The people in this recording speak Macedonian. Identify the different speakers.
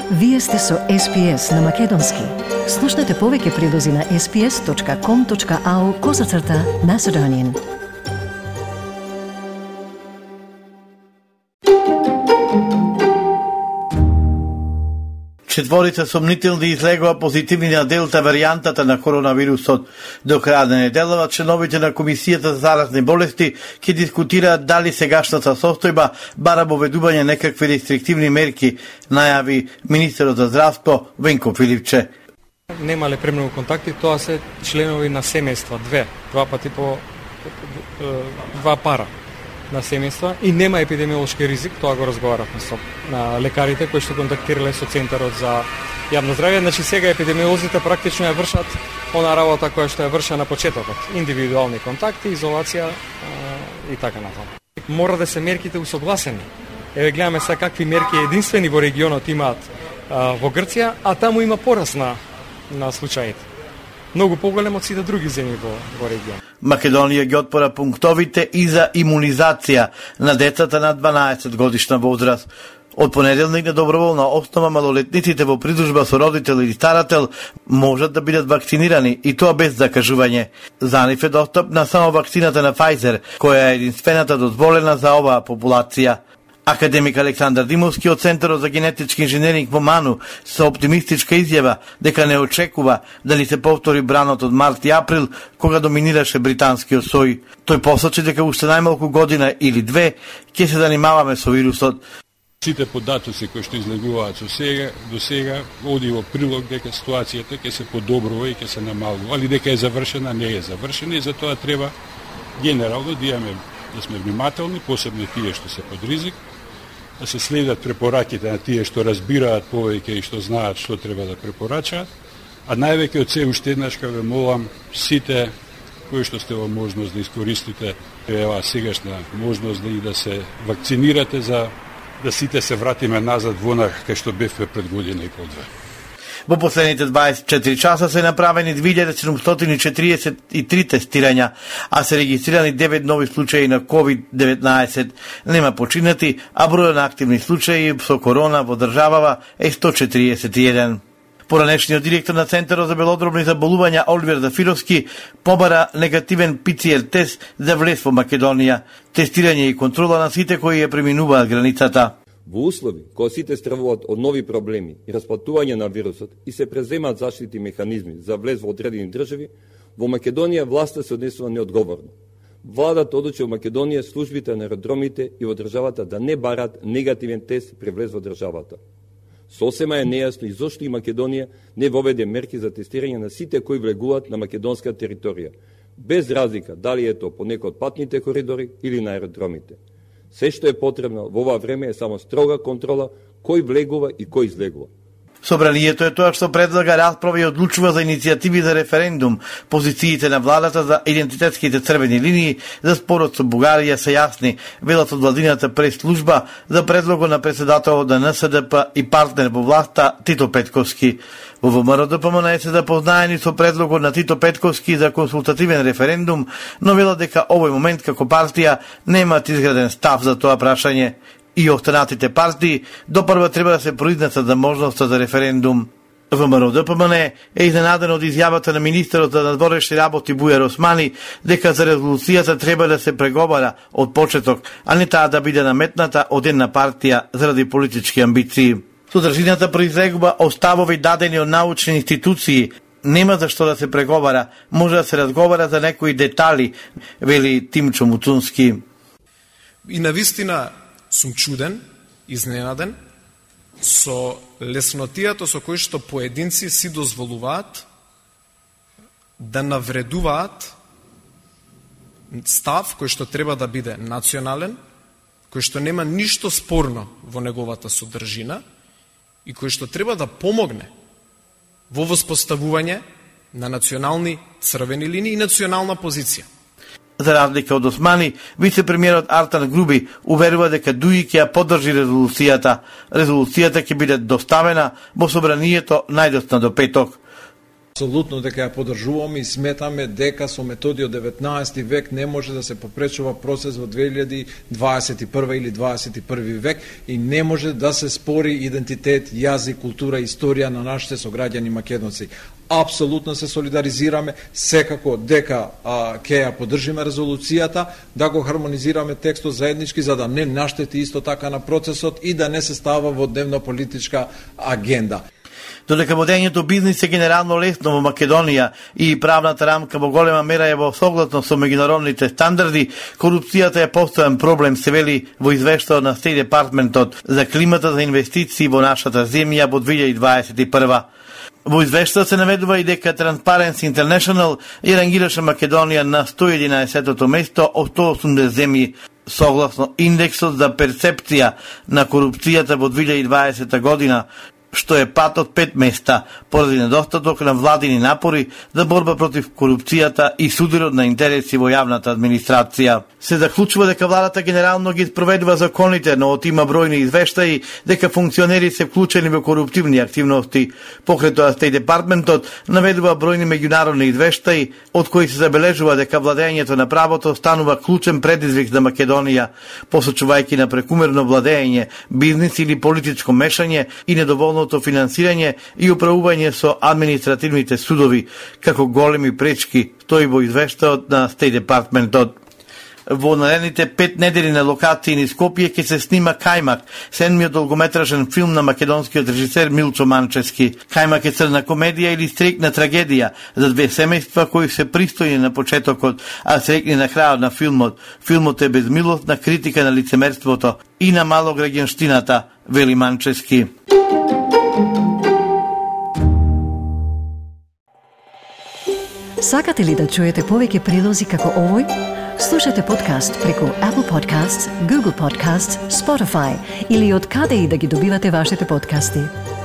Speaker 1: Вие сте со SPS на Македонски. Слушнете повеќе прилози на sps.com.au/Macedonian.
Speaker 2: Четворица сомнителни излегува позитивни на делта варијантата на коронавирусот. До крај на неделава членовите на Комисијата за заразни болести ќе дискутираат дали сегашната состојба бара воведување некакви рестриктивни мерки, најави министерот за здравство Венко Филипче.
Speaker 3: Немале премногу контакти, тоа се членови на семејства, два пати по два пара на семејства и нема епидемиолошки ризик, тоа го разговаравме со на лекарите кои што контактирале со Центарот за јавно здравје. Значи сега епидемиолозите практично ја вршат она работа која што ја врша на почетокот, индивидуални контакти, изолација и така натаму. Мора да се мерките усогласени. Еве гледаме сега какви мерки единствени во регионот имаат во Грција, а таму има пораст на случаите. Многу поголем од сите други земји во регион.
Speaker 2: Македонија ги отпора пунктовите и за имунизација на децата на 12 годишна возраст. Од понеделник на доброволна основа малолетниците во придружба со родител или старател можат да бидат вакцинирани и тоа без закажување. За нив е достапна само вакцината на Pfizer, која е единствената дозволена за оваа популација. Академик Александар Димовски од Центарот за генетички инженеринг во Ману со оптимистичка изјава дека не очекува да ни се повтори бранот од март и април кога доминираше британскиот сој. Тој посочи дека уште најмалку година или две ќе се занимаваме со вирусот.
Speaker 4: Сите податоци кои што излегуваат до сега оди во прилог дека ситуацијата ќе се подобрува и ќе се намалува, али дека е завршена, не е завршена и затоа треба генерално да сме внимателни, посебно тие што се под ризик, да се следат препораките на тие што разбираат повеќе и што знаат што треба да препорачаат, а највеќе од се уште еднаш ве молам сите кои што сте во можност да искористите еваа сегашна можност да се вакцинирате за да сите се вратиме назад во она кај што бевме пред година и по-две.
Speaker 2: Во последните 24 часа се направени 2743 тестирања, а се регистрирани 9 нови случаи на COVID-19. Нема починати, а бројот на активни случаи со корона во државава е 141. Поранешниот директор на Центарот за белодробни заболувања Оливер Зафировски побара негативен ПЦР тест за влез во Македонија, тестирање и контрола на сите кои ја преминуваат границата.
Speaker 5: Во услови кога сите стравуваат од нови проблеми и распатување на вирусот и се преземаат заштитни механизми за влез во одредени држави, во Македонија власта се однесува неодговорно. Владата одлучи во Македонија службите на аеродромите и во државата да не бараат негативен тест при влез во државата. Сосема е нејасно и зошто и Македонија не воведе мерки за тестирање на сите кои влегуваат на македонска територија, без разлика дали е тоа по некој од патните коридори или на аеродромите. Се што е потребно во ова време е само строга контрола кој влегува и кој излегува.
Speaker 2: Собранието е тоа што предлага расправа и одлучува за иницијативи за референдум. Позициите на владата за идентитетските црвени линии за спорот со Бугарија се јасни, велат од владината прес-служба за предлогот на председателот на НСДП и партнер во власта Тито Петковски. Во ВМРО ДПМН се запознаени со предлогот на Тито Петковски за консултативен референдум, но велат дека овој момент како партија немаат изграден став за тоа прашање. И останатите партии допрва треба да се произнесат за можноста за референдум. ВМРО ДПМН е изненаден од изјавата на министерот за надворешни работи Бујар Османи дека за резолуцијата треба да се преговара од почеток, а не таа да биде наметната од една партија заради политички амбиции. Содржината произлегува оставови дадени од научни институции. Нема за што да се преговара, може да се разговара за некои детали, вели Тимчо Муцунски.
Speaker 6: И навистина сум чуден, изненаден, со леснотијата со кој што поединци си дозволуваат да навредуваат став кој што треба да биде национален, кој што нема ништо спорно во неговата содржина и кој што треба да помогне во воспоставување на национални црвени линии и национална позиција.
Speaker 2: За разлика од Османи, вице-премиерот Артан Груби уверува дека ДУИ ќе ја поддржи резолуцијата. Резолуцијата ќе биде доставена во собранието најдоцна до петок.
Speaker 7: Апсолутно дека ја поддржуваме и сметаме дека со методи од 19 век не може да се попречува процес во 2021 или 21 век и не може да се спори идентитет, јазик, култура, историја на нашите сограѓани македонци. Апсолутно се солидаризираме, секако дека ќе ја поддржиме резолуцијата, да го хармонизираме текстот заеднички за да не наштети исто така на процесот и да не се става во дневно-политичка агенда.
Speaker 2: Додека водењето бизнис е генерално лесно во Македонија и правната рамка во голема мера е во согласно со меѓународните стандарди, корупцијата е постојан проблем, се вели во извештајот на State Departmentот за климата за инвестиции во нашата земја во 2021. Во извештајот се наведува и дека Transparency International ја рангираше Македонија на 111-тото место од 180 земји, согласно индексот за перцепција на корупцијата во 2020 година, што е пат од 5 места, поради недостаток на владини напори за борба против корупцијата и судирот на интереси во јавната администрација. Се заклучува дека владата генерално ги спроведува законите, но од има бројни извештаи дека функционери се вклучени во коруптивни активности. Покрај тоа State Departmentот наведува бројни меѓународни извештаи, од кои се забележува дека владењето на правото станува клучен предизвик за Македонија, посочувајќи на прекумерно владење, бизнис или политичко мешање и недоволното финансирање и управување со административните судови, како големи пречки, стои во извештајот на State Departmentот. Во наредните 5 недели на локации низ Скопје ќе се снима Кајмак, седмиот долгометражен филм на македонскиот режисер Милчо Манчевски. Кајмак е црна комедија или стрекна трагедија за две семејства кои се пристојни на почетокот, а срекни на крајот на филмот. Филмот е безмилосна критика на лицемерството и на малограѓанштината, вели Манчевски.
Speaker 1: Сакате ли да чуете повеќе прилози како овој? Слушате подкаст преку Apple Podcasts, Google Podcasts, Spotify или од каде и да ги добивате вашите подкасти.